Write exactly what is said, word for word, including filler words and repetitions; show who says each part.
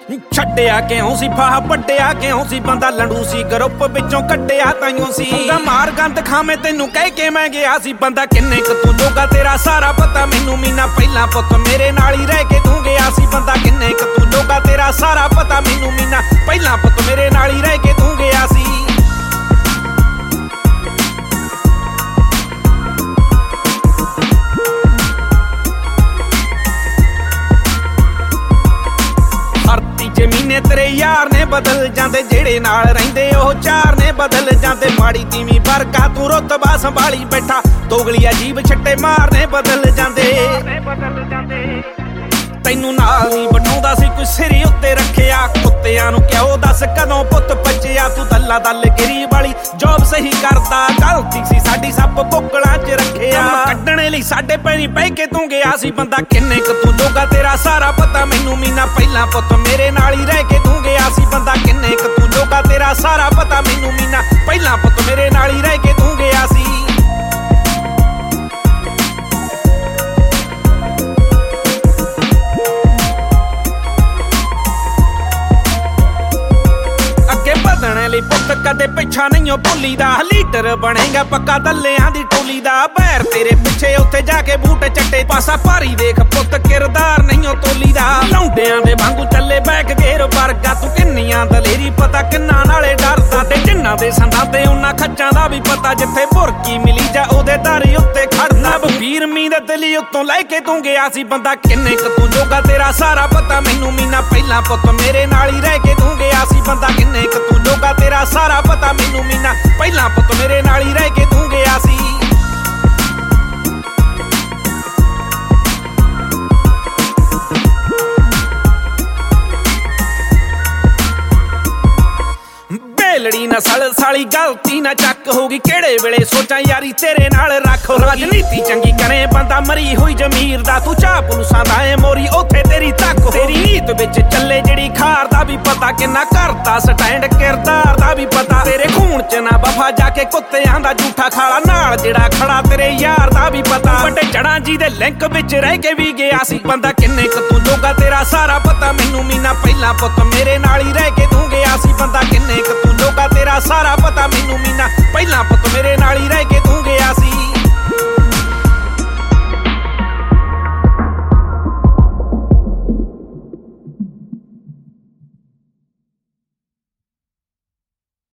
Speaker 1: ਛੱਡਿਆ ਕਿਉਂ ਸੀ ਫਾਹ ਵੱਡਿਆ ਕਿਉਂ ਸੀ ਬੰਦਾ ਲੰਡੂ ਸੀ ਗਰੁੱਪ ਵਿੱਚੋਂ ਕੱਢਿਆ ਤਾਈਓ ਸੀ ਹੁੰਦਾ ਮਾਰ ਗੰਦ ਖਾਵੇਂ ਤੈਨੂੰ ਕਹਿ ਕੇ ਮੈਂ ਗਿਆ ਸੀ ਬੰਦਾ ਕਿੰਨੇ ਕੁ ਤੂੰ ਜੋਗਾ ਤੇਰਾ ਸਾਰਾ ਪਤਾ ਮੈਨੂੰ ਮੀਨਾ ਪਹਿਲਾਂ ਪੁੱਤ ਮੇਰੇ ਨਾਲ ਹੀ ਰਹਿ ਕੇ ਤੂੰ ਗਿਆ ਸੀ ਬੰਦਾ ਕਿੰਨੇ ਕੁ ਤੂੰ ਜੋਗਾ ਤੇਰਾ ਸਾਰਾ ਪਤਾ ਮੈਨੂੰ ਮੀਨਾ ਪਹਿਲਾਂ ਪੁੱਤ ਮੇਰੇ ਨਾਲ ਹੀ ਰਹਿ ਕੇ ਤੂੰ ਗਿਆ ਸੀ ਜ਼ਮੀਨੇ ਤੇਰੇ ਯਾਰ ਨੇ ਬਦਲ ਜਾਂਦੇ ਜਿਹੜੇ ਨਾਲ ਰਹਿੰਦੇ ਉਹ ਚਾਰ ਨੇ ਬਦਲ ਜਾਂਦੇ ਮਾੜੀ ਤੀਵੀਂ ਵਰਗਾ ਤੂੰ ਰੁਤਬਾ ਸੰਭਾਲੀ ਬੈਠਾ ਦੋਗਲੀ ਅਜੀਬ ਛੱਟੇ ਮਾਰਨੇ ਬਦਲ ਜਾਂਦੇ ਤੈਨੂੰ ਨਾਲ ਨਹੀਂ ਬਣਾਉਂਦਾ ਸੀ ਕੋਈ ਸਿਰੀ ਉੱਤੇ ਰੱਖਿਆ ਕੁੱਤਿਆਂ ਨੂੰ ਕਿਉਂ ਦੱਸ ਕਦੋਂ ਪੁੱਤ ਬੱਚਿਆ ਤੂੰ ਦੱਲਾ ਦੱਲ ਗਰੀਬ ਵਾਲੀ ਜੋਬ ਸਹੀ ਕਰਦਾ ਗਲਤੀ ਸੀ ਸਾਡੀ ਸੱਪ ਬੁੱਕਲਾਂ 'ਚ ਰੱਖਿਆ ਕੱਢਣੇ ਲਈ ਸਾਡੇ ਪੈਰੀ ਪੈ ਕੇ ਤੂੰ ਗਿਆ ਸੀ ਬੰਦਾ ਕਿੰਨੇ ਕੁ ਤੂੰ ਜੋਗਾ ਤੇਰਾ ਸਾਰਾ ਪਤਾ ਮੈਨੂੰ ਮੀਨਾ ਪਹਿਲਾਂ ਪੁੱਤ ਮੇਰੇ ਨਾਲ ਹੀ ਰਹਿ ਕੇ ਤੂੰ ਗਿਆ ਸੀ ਬੰਦਾ ਕਿੰਨੇ ਕੁ ਤੂੰ ਜੋਗਾ ਤੇਰਾ ਸਾਰਾ ਪਤਾ ਮੈਨੂੰ ਮੀਨਾ ਪਹਿਲਾਂ ਪੁੱਤ ਮੇਰੇ ਨਾਲ ਹੀ ਰਹਿ ਕੇ ਤੂੰ ਗਿਆ ਸੀ ਲਈ ਪੁੱਤ ਕਦੇ ਪਿੱਛਾ ਨਹੀਂ ਓ ਭੁੱਲੀ ਦਾ ਲੀਡਰ ਬਣੇਗਾ ਪੱਕਾ ਦੱਲਿਆਂ ਦੀ ਟੋਲੀ ਦਾ ਬੈਰ ਤੇਰੇ ਪਿੱਛੇ ਉੱਥੇ ਜਾ ਕੇ ਬੂਟ ਚੱਟੇ ਪਾਸਾ ਭਾਰੀ ਦੇਖ ਪੁੱਤ ਕਿਰਦਾਰ ਨਹੀਂ ਓ ਤੋਲੀ ਦਾ ਲੌਂਡਿਆਂ ਦੇ ਵਾਂਗੂ ਚੱਲੇ ਬੈਕ ਗੇਰ ਵਰਗਾ ਤੂੰ ਕਿੰਨੀਆਂ ਦਲੇਰੀ ਪਤਾ ਕਿੰਨਾ ਨਾਲੇ ਡਰਦਾ ਤੇ ਜਿੰਨਾ ਦੇ ਸੰਦਾਂ ਤੇ ਉਹਨਾਂ ਖੱਚਾਂ ਦਾ ਵੀ ਪਤਾ ਜਿੱਥੇ ਭੁਰਕੀ ਮਿਲੀ ਜਾ ਉਹਦੇ ਦਾਰੀ ਉੱਤੇ ਖੜਨਾ ਵੀਰ ਮੀਂਹ ਦੇ ਦਿਲੀ ਉੱਤੋਂ ਲੈ ਕੇ ਤੂੰ ਗਿਆ ਸੀ ਬੰਦਾ ਕਿੰਨੇ ਕੁ ਤੂੰ ਜੋਗਾ ਤੇਰਾ ਸਾਰਾ ਪਤਾ ਮੈਨੂੰ ਮੀਨਾ ਪਹਿਲਾਂ ਪੁੱਤ ਮੇਰੇ ਨਾਲ ਹੀ ਰਹਿ ਕੇ ਤੂੰ ਗਿਆ ਸੀ ਬੰਦਾ ਕਿੰਨੇ ਕੁ ਤੂੰ ਜੋਗਾ ਤੇਰਾ ਸਾਰਾ ਪਤਾ ਮੈਨੂੰ ਮੀਨਾ ਪਹਿਲਾਂ ਪੁੱਤ ਮੇਰੇ ਨਾਲ ਹੀ ਰਹਿ ਕੇ ਤੂੰ ਗਿਆ ਸੀ ਲੜੀ ਨਸਲ ਸਾਲੀ ਗਲਤੀ ਨਾ ਚੱਕ ਹੋਗੀ ਕਿਹੜੇ ਵੇਲੇ ਸੋਚਾਂ ਯਾਰੀ ਤੇਰੇ ਨਾਲ ਰੱਖ ਰਾਜਨੀਤੀ ਚੰਗੀ ਕਰੇ ਬੰਦਾ ਮਰੀ ਹੋਈ ਜ਼ਮੀਰ ਦਾ ਤੂੰ ਚਾਹ ਪੁਲਸਾਂ ਦਾ ਏ ਮੋਰੀ ਉੱਥੇ ਤੇਰੀ ਤੱਕ ਤੇਰੀ ਨੀਤ ਵਿੱਚ ਚੱਲੇ ਜਿਹੜੀ ਖਾਰ ਦਾ ਵੀ ਪਤਾ ਕਿੰਨਾ ਕਰਦਾ ਸਟੈਂਡ ਕਿਰਦਾਰ ਦਾ ਵੀ ਪਤਾ ਤੇਰੇ ਖੂਨ ਚ ਨਾ ਵਫਾ ਜਾ ਕੇ ਕੁੱਤਿਆਂ ਦਾ ਝੂਠਾ ਖਾਲਾ ਨਾਲ ਜਿਹੜਾ ਖੜਾ ਤੇਰੇ ਯਾਰ ਦਾ ਵੀ ਪਤਾ ਵੱਡੇ ਜੜਾਂ ਜੀ ਦੇ ਲਿੰਕ ਵਿੱਚ ਰਹਿ ਕੇ ਵੀ ਗਿਆ ਸੀ ਬੰਦਾ ਕਿੰਨੇ ਕੁ ਤੂੰ ਜੋਗਾ ਤੇਰਾ ਸਾਰਾ ਪਤਾ ਮੈਨੂੰ ਮੀਨਾ ਪਹਿਲਾਂ ਪੁੱਤ ਮੇਰੇ ਨਾਲ ਹੀ ਰਹਿ ਕੇ ਤੂੰ ਗਿਆ ਸੀ ਬੰਦਾ ਕਿੰਨੇ ਕੁ ਤੂੰ ਜੋਗਾ ਤੇਰਾ ਸਾਰਾ ਪਤਾ ਮੈਨੂੰ ਮੀਨਾ ਪਹਿਲਾਂ ਪੁੱਤ ਮੇਰੇ ਨਾਲ ਹੀ